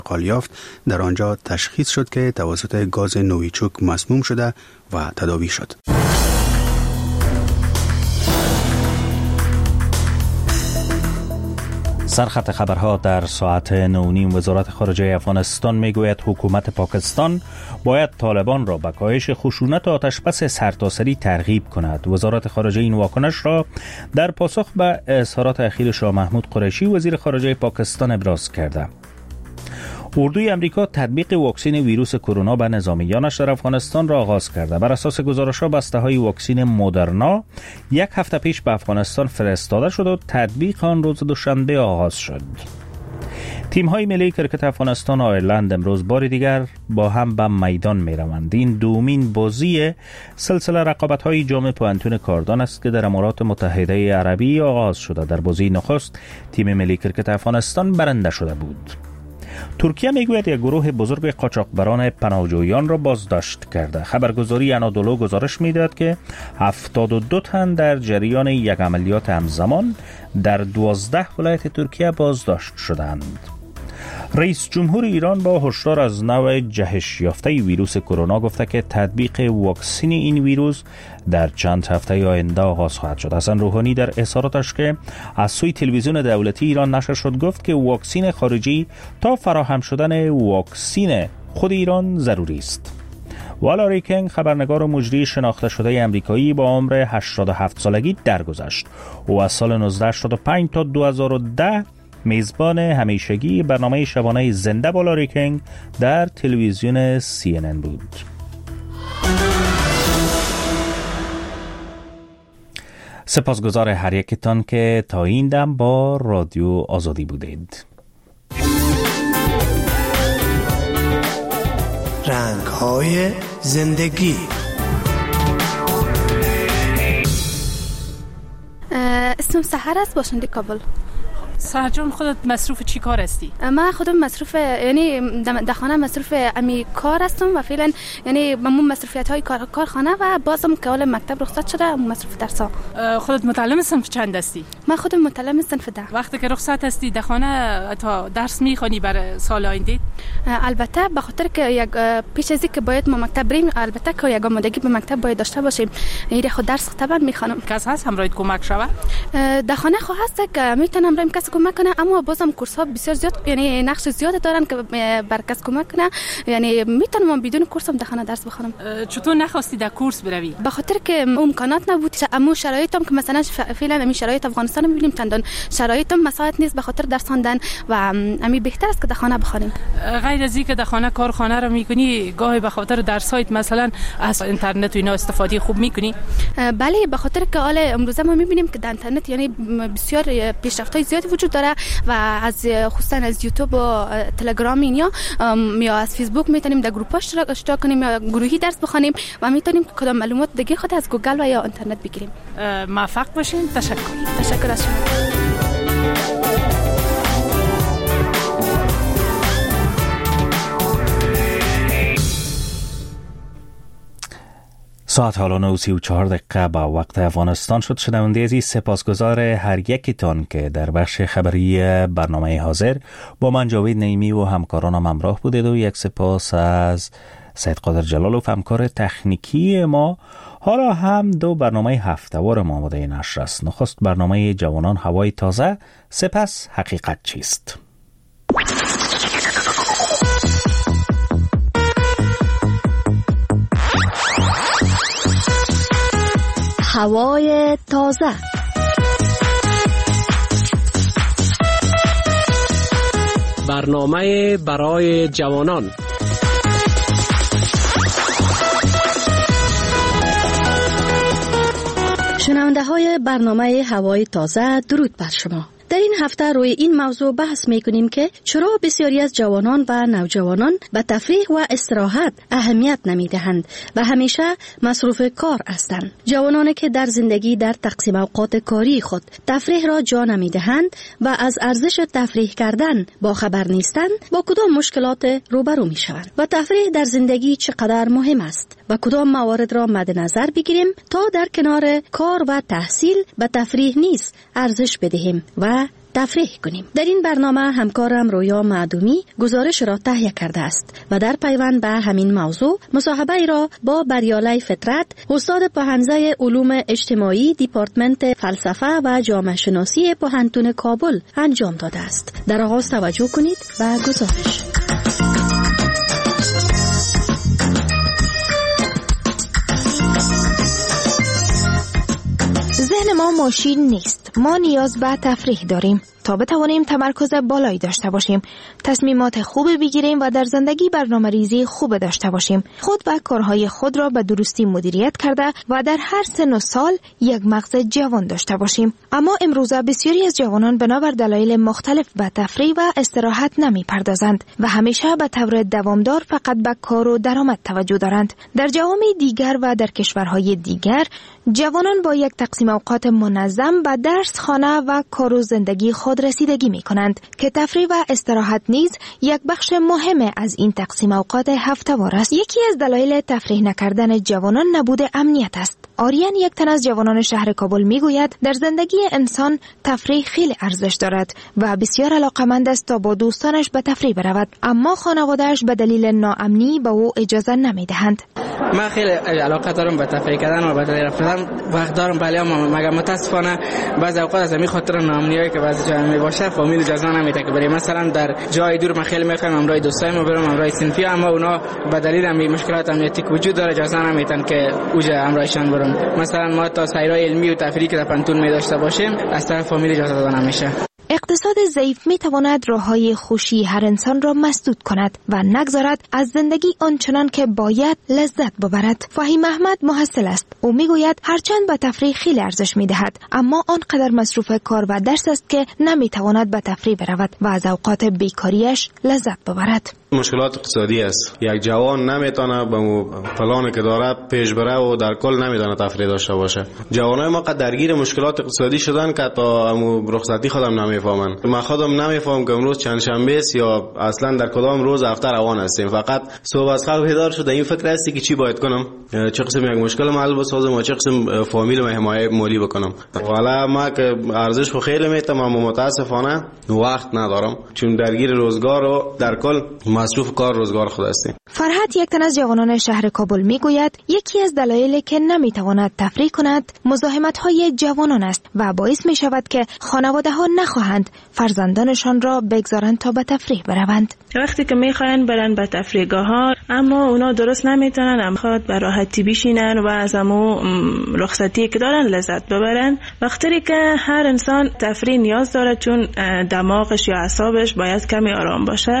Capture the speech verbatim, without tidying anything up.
انتقال یافت در آنجا تشخیص شد که توسط گاز نویچوک مسموم شده و تداوی شد. سرخط خبرها در ساعت نه نیم. وزارت خارجه افغانستان میگوید حکومت پاکستان باید طالبان را به کاهش خشونت و آتشبس سرتاسری ترغیب کند. وزارت خارجه این واکنش را در پاسخ به اظهارات اخیر شاه محمود قریشی وزیر خارجه پاکستان ابراز کرده. اردوی امریکا تطبیق واکسن ویروس کرونا به نظامیانش در افغانستان را آغاز کرده. بر اساس گزارش‌ها بسته‌های واکسن مدرنا یک هفته پیش به افغانستان فرستاده شد و تطبیق آن روز دوشنبه آغاز شد. تیم‌های ملی کرکت افغانستان و آیرلند امروز بار دیگر با هم به میدان می‌روند. این دومین بازی سلسله رقابت‌های جام پوانتون کاردان است که در امارات متحده عربی آغاز شده. در بازی نخست تیم ملی کرکت افغانستان برنده شده بود. ترکیه میگوید یک گروه بزرگ قاچاقبران پناهجویان را بازداشت کرده. خبرگزاری انادولو گزارش میدهد که هفتاد و دو تن در جریان یک عملیات همزمان در دوازده ولایت ترکیه بازداشت شدند. رئیس جمهور ایران با هشدار از نوع جهش یافته ویروس کرونا گفته که تطبیق واکسن این ویروس در چند هفته آینده آغاز خواهد شد. حسن روحانی در اظهاراتش که از سوی تلویزیون دولتی ایران نشر شد گفت که واکسن خارجی تا فراهم شدن واکسن خود ایران ضروری است. والا ریکنگ خبرنگار و مجری شناخته شده امریکایی با عمر هشتاد و هفت سالگی درگذشت. او از سال نوزده هشتاد و پنج تا دو هزار و ده میزبان همیشگی برنامه شبانه زنده بالا ریکنگ در تلویزیون سی ان ان بود. سپاسگزار هر یکتان که تا این دم با رادیو آزادی بودید. رنگ‌های زندگی. اسمم سحر است، باشنده کابل. سحر جان، خودت مصروف چی کار هستی؟ من خودم مصروف یعنی در خانه مصروف امی کار هستم و فعلا یعنی من مصروفیت های کار کارخانه و بازم که حالا مکتب رخصت شده مصروف درس ها. خودت متعلم صنف چند هستی؟ من خودم متعلم صنف ده. وقتی که رخصت هستی در خانه تا درس میخونی برای سال آینده؟ البته به خاطر که یک پیش از اینکه باید ما مکتب بریم البته که یک آمادگی به مکتب باید داشته باشیم. یعنی خود درس طبعا میخوانم. کس هست همراهت کمک شوه؟ در خانه خو هست که میتونم بریم کس کمک کنه، اما بازم کورس ها بسیار زیاد یعنی نقش زیاد دارن که بر کس کمک کنه. یعنی میتونم بدون کورس هم در خانه درس بخونم. چطور نخواستی در کورس بروی؟ به خاطر که امکانات نبود. اما شرایطم که مثلا فعلا همین شرایط افغانستان میبینیم چندان شرایطم مساعد نیست به خاطر درس خواندن و همین بهتر است که در خانه بخونیم. غیر از اینکه در خانه کارخانه رو میکنی، گاهی به خاطر درسایت مثلا از اینترنت و اینا استفاده خوب میکنی؟ بله، به خاطر که حالا امروزه ما میبینیم که در اینترنت یعنی بسیار پیشرفت‌های زیادی وجود داره و از خصوصا از یوتیوب و تلگرام اینا یا از فیسبوک میتونیم در گروه‌ها اشتراک کنیم یا گروهی درس بخونیم و میتونیم کدام معلومات دیگه خود از گوگل و یا اینترنت بگیریم. موفق باشین. تشکر. تشکر از شما. ساعت حالا نه و سی و چهار دقیقه با وقت افغانستان شد. شنونده عزیز، سپاسگزار هر یکیتان که در بخش خبری برنامه حاضر با من جاوید نعیمی و همکارانم همراه بودید و یک سپاس از سید قادر جلالوف همکار تکنیکی ما. حالا هم دو برنامه هفته‌وار ما آماده نشر است. نخست برنامه جوانان هوای تازه، سپس حقیقت چیست. هوای تازه. برنامه برای جوانان. شنونده های برنامه هوای تازه، درود بر شما. در این هفته روی این موضوع بحث میکنیم که چرا بسیاری از جوانان و نوجوانان به تفریح و استراحت اهمیت نمیدهند و همیشه مصروف کار هستند. جوانانی که در زندگی در تقسیم اوقات کاری خود تفریح را جا نمیدهند و از ارزش تفریح کردن با خبر نیستند، با کدام مشکلات روبرو میشوند و تفریح در زندگی چقدر مهم است و کدام موارد را مد نظر بگیریم تا در کنار کار و تحصیل به تفریح نیز ارزش بدهیم و تفریح کنیم. در این برنامه همکارم رویا معدومی گزارش را تهیه کرده است و در پیوند به همین موضوع مصاحبه را با بریاله فطرت، استاد پوهنځی علوم اجتماعی دیپارتمنت فلسفه و جامعه شناسی پوهنتون کابل انجام داده است. در آغاز توجه کنید و گزارش. ذهن ما ماشین نیست. ما نیاز به تفریح داریم تا بتوانیم تمرکز بالایی داشته باشیم، تصمیمات خوب بگیریم و در زندگی برنامه‌ریزی خوب داشته باشیم، خود و کارهای خود را به درستی مدیریت کرده و در هر سن و سال یک مغز جوان داشته باشیم. اما امروزه بسیاری از جوانان بنابر دلایل مختلف به تفریح و استراحت نمی‌پردازند و همیشه به طور دوامدار فقط به کار و درآمد توجه دارند. در جوامع دیگر و در کشورهای دیگر جوانان با یک تقسیم اوقات منظم به درس، خانه و کار و زندگی خود رسیدگی می کنند که تفریح و استراحت نیز یک بخش مهم از این تقسیم اوقات هفته‌وار است. یکی از دلایل تفریح نکردن جوانان نبود امنیت است. آریان، یک تن از جوانان شهر کابل، می گوید در زندگی انسان تفریح خیلی ارزش دارد و بسیار علاقمند است تا با دوستانش به تفریح برود، اما خانواده‌اش به دلیل ناامنی به او اجازه نمی دهند. من خیلی علاقه دارم به تفریح کردن و به تفریح رفتن، وقت دارم، ولی اما مگر متاسفانه بعضی اوقات از همین خاطر ناامنیایی که بعضی جا می باشه فامیل اجازه نمیده که بریم. مثلا در جای دور من خیلی میخوام امرای دوستایم برم، امرای صنفی، اما اونا به دلیل همین مشکلات امنیتی که وجود داره اجازه نمیدن که اوجا امرایشان برم. مثلا ما تا سیرای علمی و تفریحی که در پنتون می داشته باشیم از طرف فامیل اجازه داده نمیشه. اقتصاد ضعیف می تواند راههای خوشی هر انسان را مسدود کند و نگذارد از زندگی آنچنان که باید لذت ببرد. فهیم احمد محصل است. او می گوید هرچند به تفریح خیلی ارزش می دهد، اما آنقدر مصروف کار و درس است که نمی تواند به تفریح برود و از اوقات بیکاریش لذت ببرد. مشکلات اقتصادی است. یک جوان نمیتونه به مو پلانی که داره پیش بره و در کل نمیتونه تفریح داشته باشه. جوانای ما قد درگیر مشکلات اقتصادی شدن که تا مو رخصتی خودم نمیفهمن. من خودم نمیفهم که امروز چند شنبه است یا اصلا در کدام روز هفته روان هستیم. فقط صبح از خواب بیدار شده این فکر هستی که چی باید کنم، چه قسم یک مشکل حل بسازم و چه قسم فامیل و حمایت مالی بکنم. والا ما که ارزش خیلی میتم، اما متاسفانه وقت ندارم چون درگیر روزگار و در کل مصروف کار روزگار خود هستیم. فرحت، یک تن از جوانان شهر کابل، میگوید یکی از دلایلی که نمیتواند تفریح کند مزاحمت‌های جوانان است و باعث می شود که خانواده‌ها نخواهند فرزندانشان را بگذارند تا به تفریح بروند. وقتی که میخواین برن به تفریحگاه‌ها اما اونا درست نمیتونن، هم خود به راحتی بشینن و از همو رخصتی که دارن لذت ببرن. وقتی که هر انسان تفریح نیاز داره چون دماغش یا اعصابش باید کمی آرام باشه.